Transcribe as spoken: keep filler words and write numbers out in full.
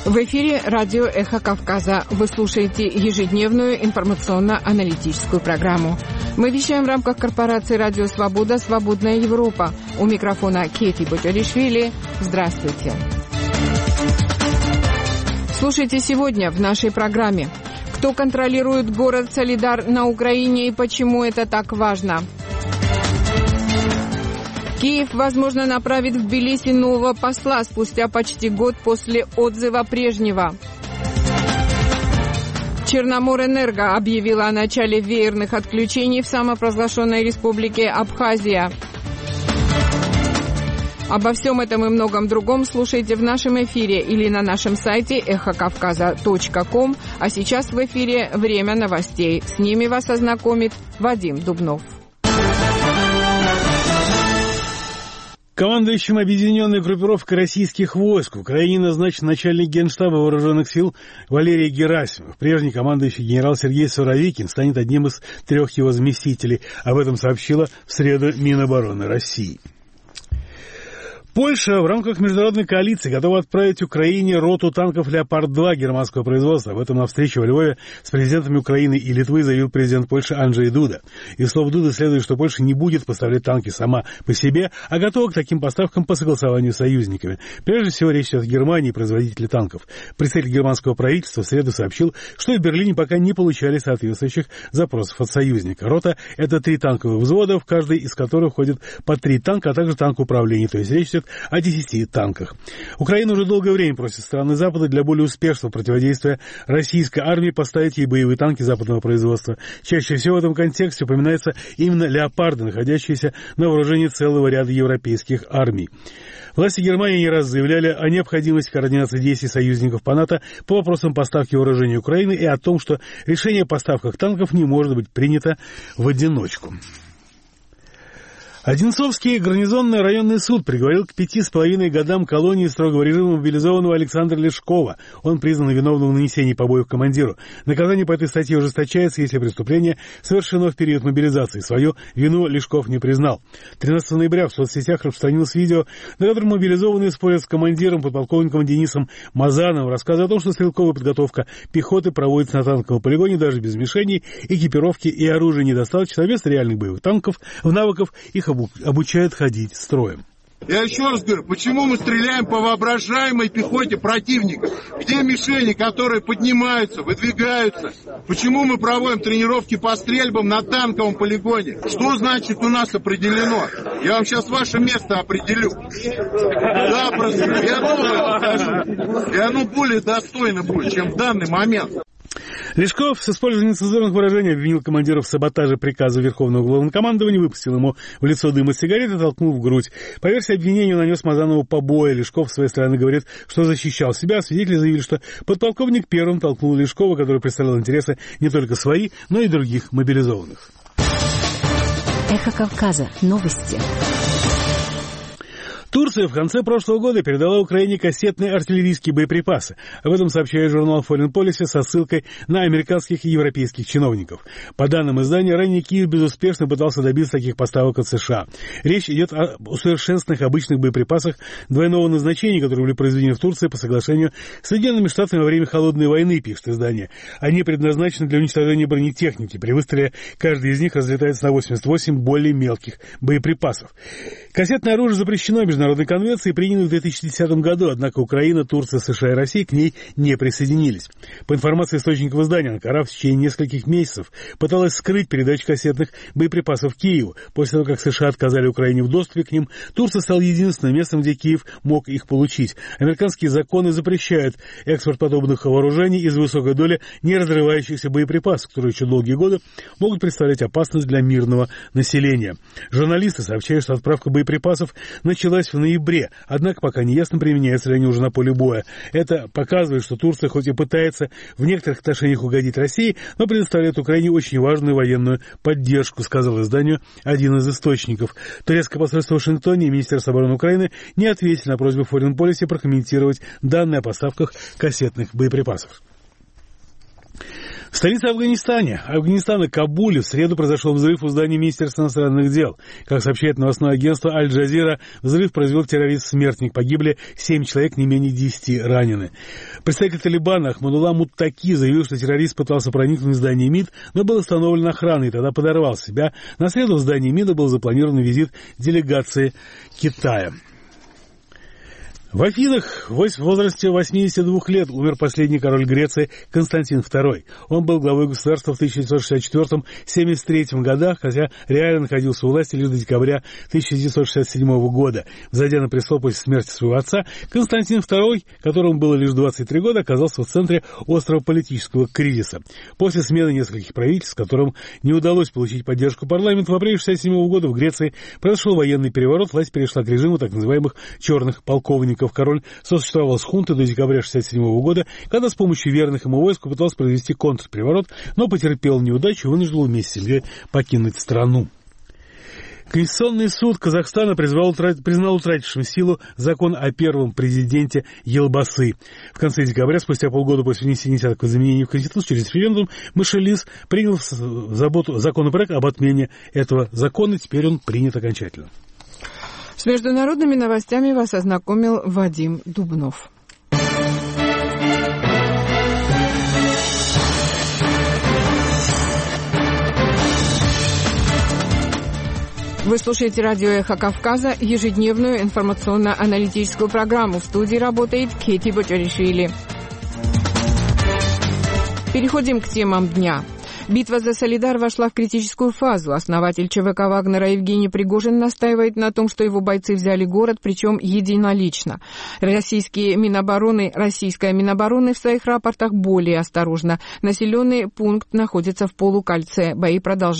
В эфире радио «Эхо Кавказа». Вы слушаете ежедневную информационно-аналитическую программу. Мы вещаем в рамках корпорации «Радио Свобода. Свободная Европа». У микрофона Кети Ботеришвили. Здравствуйте. Слушайте сегодня в нашей программе. Кто контролирует город Солидар на Украине и почему это так важно? Киев, возможно, направит в Тбилиси нового посла спустя почти год после отзыва прежнего. Черноморэнерго объявила о начале веерных отключений в самопровозглашенной республике Абхазия. Обо всем этом и многом другом слушайте в нашем эфире или на нашем сайте эхо кавказа точка ком. А сейчас в эфире время новостей. С ними вас ознакомит Вадим Дубнов. Командующим объединенной группировкой российских войск в Украине назначен начальник Генштаба Вооруженных сил Валерий Герасимов. Прежний командующий генерал Сергей Суровикин станет одним из трех его заместителей. Об этом сообщила в среду Минобороны России. Польша в рамках международной коалиции готова отправить Украине роту танков «Леопард-два» германского производства. Об этом на встрече во Львове с президентами Украины и Литвы заявил президент Польши Анджей Дуда. Из слов Дуды следует, что Польша не будет поставлять танки сама по себе, а готова к таким поставкам по согласованию с союзниками. Прежде всего речь идет о Германии, производителе танков. Представитель германского правительства в среду сообщил, что в Берлине пока не получали соответствующих запросов от союзника. Рота – это три танковых взвода, в каждый из которых входит по три танка, а также танк управления, то есть речь идет о десяти танках. Украина уже долгое время просит страны Запада для более успешного противодействия российской армии поставить ей боевые танки западного производства. Чаще всего в этом контексте упоминаются именно «Леопарды», находящиеся на вооружении целого ряда европейских армий. Власти Германии не раз заявляли о необходимости координации действий союзников по НАТО по вопросам поставки вооружения Украины и о том, что решение о поставках танков не может быть принято в одиночку. Одинцовский гарнизонный районный суд приговорил к пяти с половиной годам колонии строгого режима мобилизованного Александра Лешкова. Он признан виновным в нанесении побоев командиру. Наказание по этой статье ужесточается, если преступление совершено в период мобилизации. Свою вину Лешков не признал. тринадцатого ноября в соцсетях распространилось видео, на котором мобилизованные спорят с командиром, подполковником Денисом Мазановым, рассказывая о том, что стрелковая подготовка пехоты проводится на танковом полигоне даже без мишеней, экипировки и оружия недостаточно, а вместо реальных боевых танков, в навыков их обучают ходить строем. Я еще раз говорю, почему мы стреляем по воображаемой пехоте противника? Где мишени, которые поднимаются, выдвигаются? Почему мы проводим тренировки по стрельбам на танковом полигоне? Что значит у нас определено? Я вам сейчас ваше место определю. Да, просто я думаю, скажу. И оно более достойно будет, чем в данный момент. Лешков с использованием нецензурных выражений обвинил командира в саботаже приказа Верховного Главнокомандования, выпустил ему в лицо дым из сигареты и толкнул в грудь. По версии обвинения он нанес Мазанову побои. Лешков, с своей стороны, говорит, что защищал себя. Свидетели заявили, что подполковник первым толкнул Лешкова, который представлял интересы не только свои, но и других мобилизованных. Эхо Кавказа. Новости. Турция в конце прошлого года передала Украине кассетные артиллерийские боеприпасы. Об этом сообщает журнал Foreign Policy со ссылкой на американских и европейских чиновников. По данным издания, ранее Киев безуспешно пытался добиться таких поставок от США. Речь идет о усовершенствованных обычных боеприпасах двойного назначения, которые были произведены в Турции по соглашению с Соединенными Штатами во время Холодной войны, пишет издание. Они предназначены для уничтожения бронетехники. При выстреле каждый из них разлетается на восемьдесят восемь более мелких боеприпасов. Кассетное оружие запрещено международной конвенцией, принятой в две тысячи десятом году, однако Украина, Турция, США и Россия к ней не присоединились. По информации источников издания, Анкара в течение нескольких месяцев пыталась скрыть передачу кассетных боеприпасов Киеву. После того, как США отказали Украине в доступе к ним, Турция стала единственным местом, где Киев мог их получить. Американские законы запрещают экспорт подобных вооружений из-за высокой доли неразрывающихся боеприпасов, которые еще долгие годы могут представлять опасность для мирного населения. Журналисты сообщают, что отправка боеприпасов началась в ноябре, однако пока не ясно, применяются ли они уже на поле боя. Это показывает, что Турция хоть и пытается в некоторых отношениях угодить России, но предоставляет Украине очень важную военную поддержку, сказал изданию один из источников. Турецкое посольство в Вашингтоне и Министерство обороны Украины не ответили на просьбу Foreign Policy прокомментировать данные о поставках кассетных боеприпасов. В столице Афганистана, Афганистана, Кабуле, в среду произошел взрыв у здания Министерства иностранных дел. Как сообщает новостное агентство Аль-Джазира, взрыв произвел террорист-смертник. Погибли семь человек, не менее десяти ранены. Представитель Талибана Ахмадулла Муттаки заявил, что террорист пытался проникнуть в здание МИД, но был остановлен охраной и тогда подорвал себя. На среду в здании МИДа был запланирован визит делегации Китая. В Афинах в возрасте восьмидесяти двух лет умер последний король Греции Константин второй. Он был главой государства в тысяча девятьсот шестьдесят четвёртом — семьдесят третьем годах, хотя реально находился у власти лишь до декабря тысяча девятьсот шестьдесят седьмого года. Взойдя на престол после смерти своего отца, Константин второй, которому было лишь двадцать три года, оказался в центре острого политического кризиса. После смены нескольких правительств, которым не удалось получить поддержку парламента, в апреле шестьдесят седьмого года в Греции произошел военный переворот, власть перешла к режиму так называемых «черных полковников». Король сосуществовал с хунтой до декабря шестьдесят седьмого года, когда с помощью верных ему войск пытался произвести контрпереворот, но потерпел неудачу и вынужден вместе с семьей покинуть страну. Конституционный суд Казахстана призвал, признал утратившим силу закон о первом президенте Елбасы. В конце декабря, спустя полгода после внесения десяток изменений в Конституцию через референдум, Мешелис принял заботу, законопроект об отмене этого закона. Теперь он принят окончательно. С международными новостями вас ознакомил Вадим Дубнов. Вы слушаете радио «Эхо Кавказа», ежедневную информационно-аналитическую программу. В студии работает Кети Бочаришвили. Переходим к темам дня. Битва за Солидар вошла в критическую фазу. Основатель ЧВК Вагнера Евгений Пригожин настаивает на том, что его бойцы взяли город, причем единолично. Российские Минобороны, российская Минобороны в своих рапортах более осторожно. Населенный пункт находится в полукольце. Бои продолжаются.